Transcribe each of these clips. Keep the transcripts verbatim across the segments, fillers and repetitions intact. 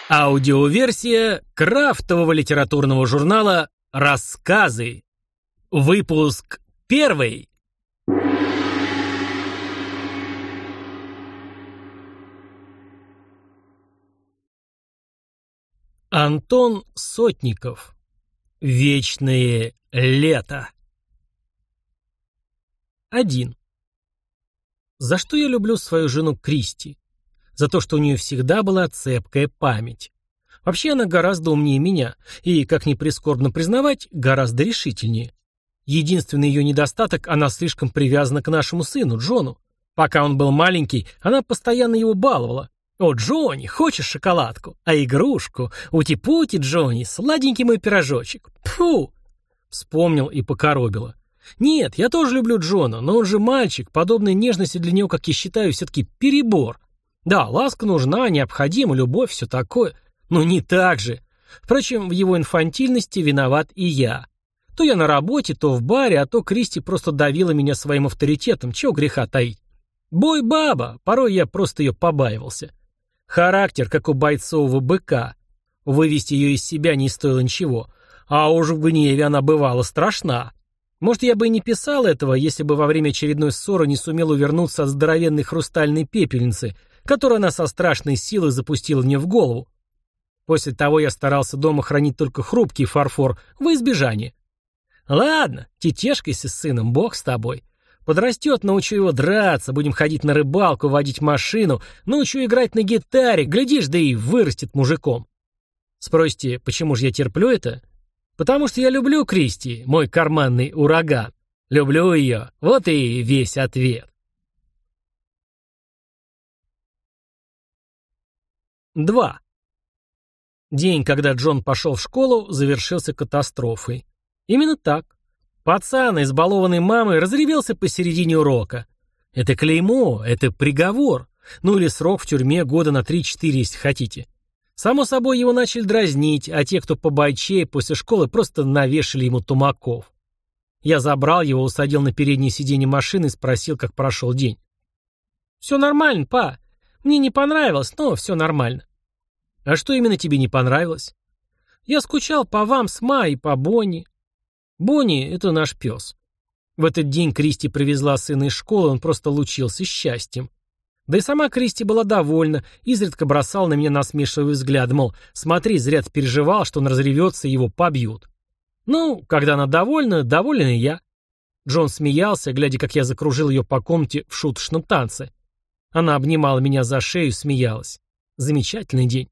Аудиоверсия крафтового литературного журнала «Рассказы». Выпуск первый. Антон Сотников. Вечное лето. один. За что я люблю свою жену Кристи? За то, что у нее всегда была цепкая память. Вообще она гораздо умнее меня и, как ни прискорбно признавать, гораздо решительнее. Единственный ее недостаток – она слишком привязана к нашему сыну, Джону. Пока он был маленький, она постоянно его баловала. «О, Джонни, хочешь шоколадку? А игрушку? Ути-пути, Джонни, сладенький мой пирожочек. Пфу!» Вспомнил и покоробило. Нет, я тоже люблю Джона, но он же мальчик, подобной нежности для него, как я считаю, все-таки перебор. Да, ласка нужна, необходима, любовь, все такое. Но не так же. Впрочем, в его инфантильности виноват и я. То я на работе, то в баре, а то Кристи просто давила меня своим авторитетом, чего греха таить. Бой-баба, порой я просто ее побаивался. Характер, как у бойцового быка. Вывести ее из себя не стоило ничего. А уж в гневе она бывала страшна. Может, я бы и не писал этого, если бы во время очередной ссоры не сумел увернуться от здоровенной хрустальной пепельницы, которую она со страшной силой запустила мне в голову. После того я старался дома хранить только хрупкий фарфор во избежание. Ладно, тетешкайся с сыном, бог с тобой. Подрастет, научу его драться, будем ходить на рыбалку, водить машину, научу играть на гитаре, глядишь, да и вырастет мужиком. Спросите, почему же я терплю это? Потому что я люблю Кристи, мой карманный ураган. Люблю ее, вот и весь ответ. два. День, когда Джон пошел в школу, завершился катастрофой. Именно так. Пацан, избалованный мамой, разревелся посередине урока. Это клеймо, это приговор. Ну или срок в тюрьме года на три-четыре, если хотите. Само собой, его начали дразнить, а те, кто побойчее, после школы просто навешали ему тумаков. Я забрал его, усадил на переднее сиденье машины и спросил, как прошел день. «Все нормально, па. Мне не понравилось, но все нормально». «А что именно тебе не понравилось?» «Я скучал по вам с Ма и по Бонни». Бонни — это наш пес. В этот день Кристи привезла сына из школы, он просто лучился счастьем. Да и сама Кристи была довольна, изредка бросала на меня насмешливый взгляд, мол, смотри, зря ты переживал, что он разревется и его побьют. Ну, когда она довольна, доволен и я. Джон смеялся, глядя, как я закружил ее по комнате в шуточном танце. Она обнимала меня за шею и смеялась. Замечательный день.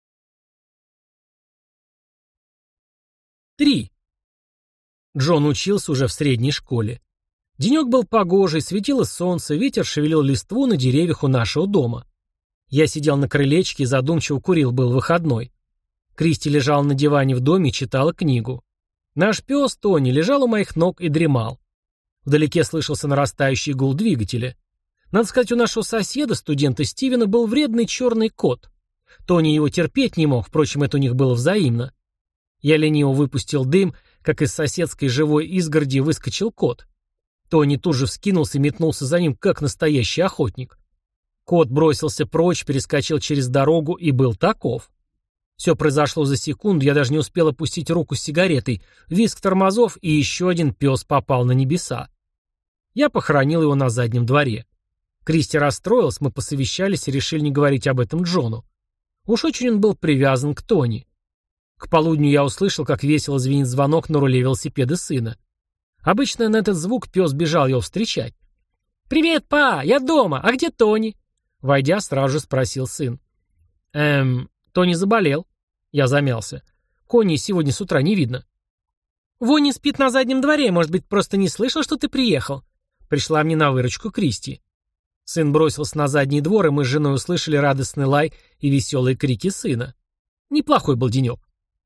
три. Джон учился уже в средней школе. Денек был погожий, светило солнце, ветер шевелил листву на деревьях у нашего дома. Я сидел на крылечке и задумчиво курил, был выходной. Кристи лежала на диване в доме и читала книгу. Наш пес Тони лежал у моих ног и дремал. Вдалеке слышался нарастающий гул двигателя. Надо сказать, у нашего соседа, студента Стивена, был вредный черный кот. Тони его терпеть не мог, впрочем, это у них было взаимно. Я лениво выпустил дым, как из соседской живой изгороди выскочил кот. Тони тут же вскинулся и метнулся за ним, как настоящий охотник. Кот бросился прочь, перескочил через дорогу и был таков. Все произошло за секунду, я даже не успел опустить руку с сигаретой, визг тормозов, и еще один пес попал на небеса. Я похоронил его на заднем дворе. Кристи расстроилась, мы посовещались и решили не говорить об этом Джону. Уж очень он был привязан к Тони. К полудню я услышал, как весело звенит звонок на руле велосипеда сына. Обычно на этот звук пес бежал его встречать. «Привет, па, я дома, а где Тони?» Войдя, сразу же спросил сын. «Эм, Тони заболел». Я замялся. «Кони сегодня с утра не видно». «Вони спит на заднем дворе, может быть, просто не слышал, что ты приехал?» Пришла мне на выручку Кристи. Сын бросился на задний двор, и мы с женой услышали радостный лай и веселые крики сына. Неплохой был денек.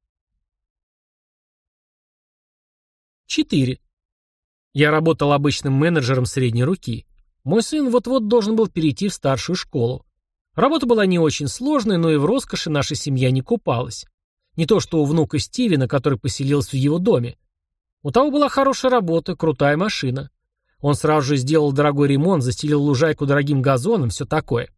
четыре. Я работал обычным менеджером средней руки. Мой сын вот-вот должен был перейти в старшую школу. Работа была не очень сложной, но и в роскоши наша семья не купалась. Не то что у внука Стивена, который поселился в его доме. У того была хорошая работа, крутая машина. Он сразу же сделал дорогой ремонт, застелил лужайку дорогим газоном, все такое.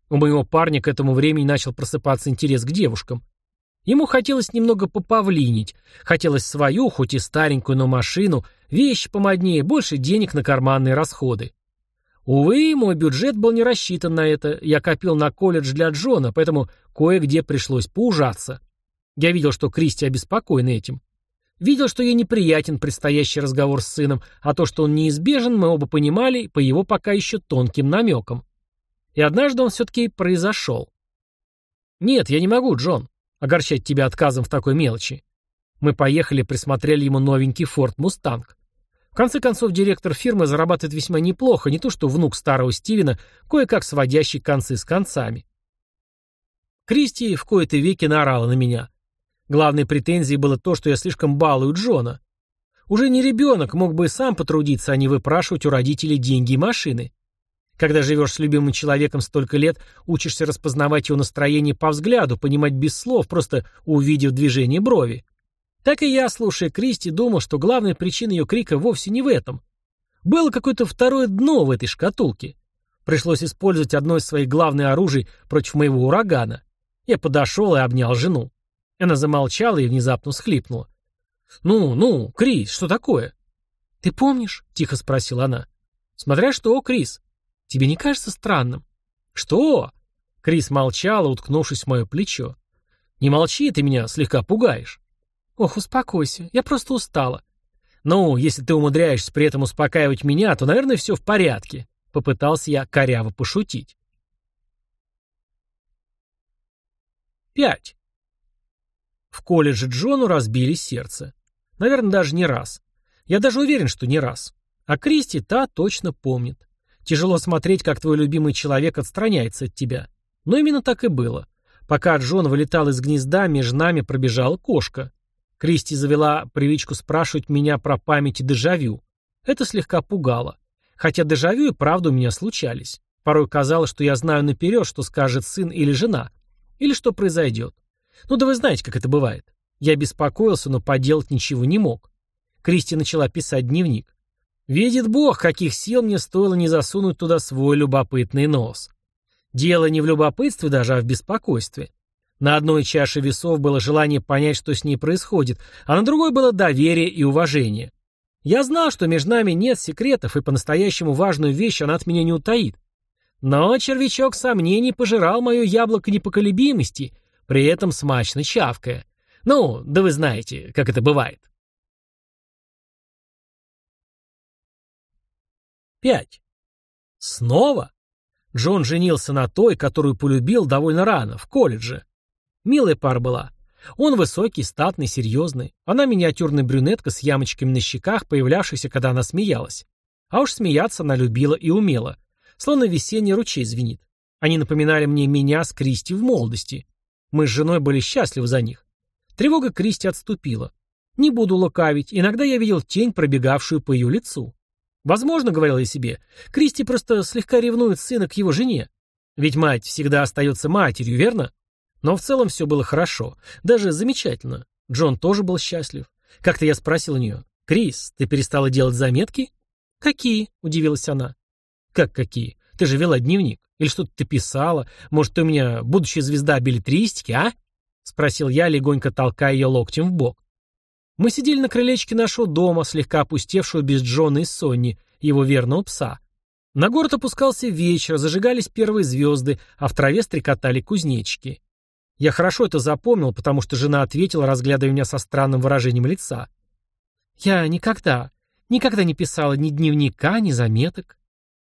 У моего парня к этому времени начал просыпаться интерес к девушкам. Ему хотелось немного попавлинить, хотелось свою, хоть и старенькую, но машину, вещи помоднее, больше денег на карманные расходы. Увы, мой бюджет был не рассчитан на это, я копил на колледж для Джона, поэтому кое-где пришлось поужаться. Я видел, что Кристи обеспокоена этим. Видел, что ей неприятен предстоящий разговор с сыном, а то, что он неизбежен, мы оба понимали по его пока еще тонким намекам. И однажды он все-таки произошел. «Нет, я не могу, Джон, огорчать тебя отказом в такой мелочи». Мы поехали, присмотрели ему новенький Форд Мустанг. В конце концов, директор фирмы зарабатывает весьма неплохо, не то что внук старого Стивена, кое-как сводящий концы с концами. Кристи в кои-то веки наорала на меня. Главной претензией было то, что я слишком балую Джона. Уже не ребенок, мог бы и сам потрудиться, а не выпрашивать у родителей деньги и машины. Когда живешь с любимым человеком столько лет, учишься распознавать его настроение по взгляду, понимать без слов, просто увидев движение брови. Так и я, слушая Кристи, думал, что главная причина ее крика вовсе не в этом. Было какое-то второе дно в этой шкатулке. Пришлось использовать одно из своих главных оружий против моего урагана. Я подошел и обнял жену. Она замолчала и внезапно всхлипнула. «Ну, ну, Крис, что такое?» «Ты помнишь?» — тихо спросила она. «Смотря что, Крис. Тебе не кажется странным?» «Что?» Крис молчала, уткнувшись в мое плечо. «Не молчи, ты меня слегка пугаешь». «Ох, успокойся, я просто устала». «Ну, если ты умудряешься при этом успокаивать меня, то, наверное, все в порядке», — попытался я коряво пошутить. Пять. В колледже Джону разбили сердце. Наверное, даже не раз. Я даже уверен, что не раз. А Кристи та точно помнит. Тяжело смотреть, как твой любимый человек отстраняется от тебя. Но именно так и было. Пока Джон вылетал из гнезда, между нами пробежала кошка. Кристи завела привычку спрашивать меня про память и дежавю. Это слегка пугало. Хотя дежавю и правда у меня случались. Порой казалось, что я знаю наперед, что скажет сын или жена. Или что произойдет. Ну да вы знаете, как это бывает. Я беспокоился, но поделать ничего не мог. Кристи начала писать дневник. Видит Бог, каких сил мне стоило не засунуть туда свой любопытный нос. Дело не в любопытстве даже, а в беспокойстве. На одной чаше весов было желание понять, что с ней происходит, а на другой было доверие и уважение. Я знал, что между нами нет секретов, и по-настоящему важную вещь она от меня не утаит. Но червячок сомнений пожирал мое яблоко непоколебимости, при этом смачно чавкая. Ну, да вы знаете, как это бывает. Пять. Снова? Джон женился на той, которую полюбил довольно рано, в колледже. Милая пара была. Он высокий, статный, серьезный. Она миниатюрная брюнетка с ямочками на щеках, появлявшихся, когда она смеялась. А уж смеяться она любила и умела. Словно весенний ручей звенит. Они напоминали мне меня с Кристи в молодости. Мы с женой были счастливы за них. Тревога Кристи отступила. Не буду лукавить, иногда я видел тень, пробегавшую по ее лицу. Возможно, говорил я себе, Кристи просто слегка ревнует сына к его жене. Ведь мать всегда остается матерью, верно? Но в целом все было хорошо, даже замечательно. Джон тоже был счастлив. Как-то я спросил у нее: «Крис, ты перестала делать заметки?» «Какие?» — удивилась она. «Как какие? Ты же вела дневник. Или что-то ты писала? Может, ты у меня будущая звезда беллетристики, а?» — спросил я, легонько толкая ее локтем в бок. Мы сидели на крылечке нашего дома, слегка опустевшего без Джона и Сонни, его верного пса. На город опускался вечер, зажигались первые звезды, а в траве стрекотали кузнечики. Я хорошо это запомнил, потому что жена ответила, разглядывая меня со странным выражением лица. «Я никогда, никогда не писала ни дневника, ни заметок».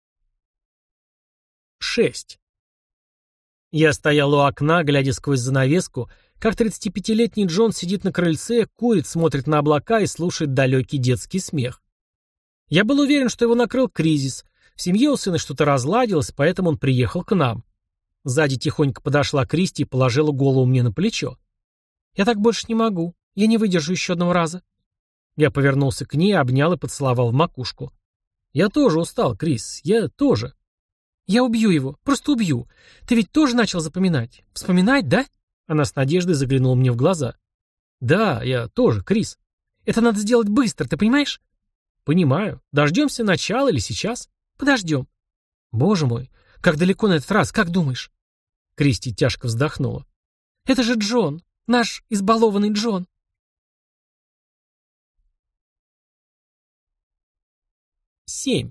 Шесть. Я стоял у окна, глядя сквозь занавеску, как тридцатипятилетний Джон сидит на крыльце, курит, смотрит на облака и слушает далекий детский смех. Я был уверен, что его накрыл кризис. В семье у сына что-то разладилось, поэтому он приехал к нам. Сзади тихонько подошла Кристи и положила голову мне на плечо. «Я так больше не могу. Я не выдержу еще одного раза». Я повернулся к ней, обнял и поцеловал в макушку. «Я тоже устал, Крис. Я тоже». «Я убью его. Просто убью. Ты ведь тоже начал запоминать. Вспоминать, да?» Она с надеждой заглянула мне в глаза. «Да, я тоже, Крис. Это надо сделать быстро, ты понимаешь?» «Понимаю. Дождемся начала или сейчас?» «Подождем». «Боже мой, как далеко на этот раз, как думаешь?» Кристи тяжко вздохнула. «Это же Джон, наш избалованный Джон». семь.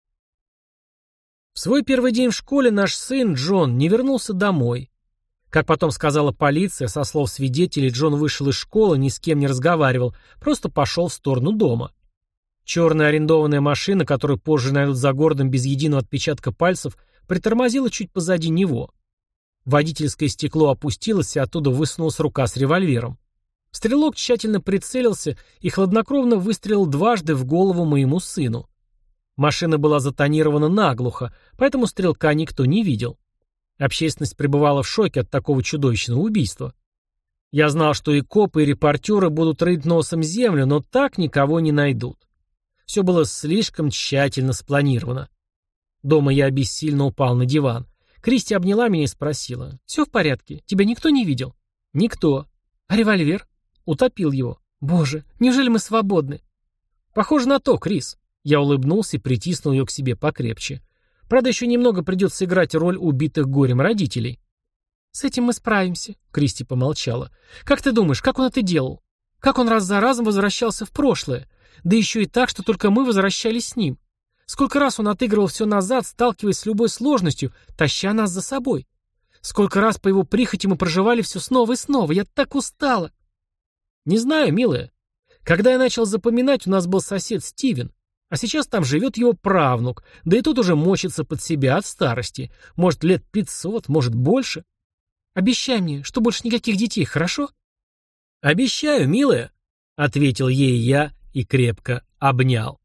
В свой первый день в школе наш сын Джон не вернулся домой. Как потом сказала полиция, со слов свидетелей, Джон вышел из школы, ни с кем не разговаривал, просто пошел в сторону дома. Черная арендованная машина, которую позже найдут за городом без единого отпечатка пальцев, притормозила чуть позади него. Водительское стекло опустилось, и оттуда высунулась рука с револьвером. Стрелок тщательно прицелился и хладнокровно выстрелил дважды в голову моему сыну. Машина была затонирована наглухо, поэтому стрелка никто не видел. Общественность пребывала в шоке от такого чудовищного убийства. Я знал, что и копы, и репортеры будут рыть носом землю, но так никого не найдут. Все было слишком тщательно спланировано. Дома я бессильно упал на диван. Кристи обняла меня и спросила: «Все в порядке? Тебя никто не видел?» «Никто». «А револьвер?» «Утопил его». «Боже, неужели мы свободны?» «Похоже на то, Крис». Я улыбнулся и притиснул ее к себе покрепче. Правда, еще немного придется играть роль убитых горем родителей. «С этим мы справимся», — Кристи помолчала. «Как ты думаешь, как он это делал? Как он раз за разом возвращался в прошлое? Да еще и так, что только мы возвращались с ним. Сколько раз он отыгрывал все назад, сталкиваясь с любой сложностью, таща нас за собой. Сколько раз по его прихоти мы проживали все снова и снова. Я так устала». «Не знаю, милая. Когда я начал запоминать, у нас был сосед Стивен. А сейчас там живет его правнук, да и тот уже мочится под себя от старости. Может, лет пятьсот, может, больше. Обещай мне, что больше никаких детей, хорошо?» «Обещаю, милая», — ответил ей я и крепко обнял.